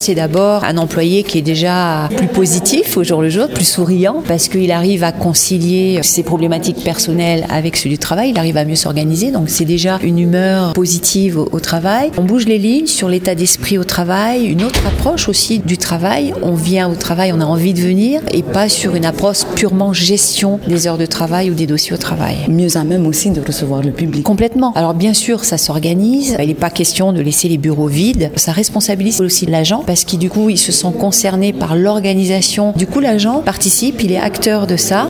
c'est d'abord un employé qui est déjà plus positif au jour le jour, plus souriant, parce qu'il arrive à concilier ses problématiques personnelles avec ceux du travail, il arrive à mieux s'organiser, donc c'est déjà une humeur positive au travail. On bouge les lignes sur l'état d'esprit au travail, une autre approche aussi du travail. On vient au travail, on a envie de venir, et pas sur une approche purement gestion des heures de travail ou des dossiers au travail. Mieux à même aussi de recevoir le public. Complètement. Alors bien sûr, ça s'organise. Il n'est pas question de laisser les bureaux vides. Ça responsabilise aussi l'agent parce qu'il du coup, il se sent concerné par l'organisation. Du coup, l'agent participe, il est acteur de ça.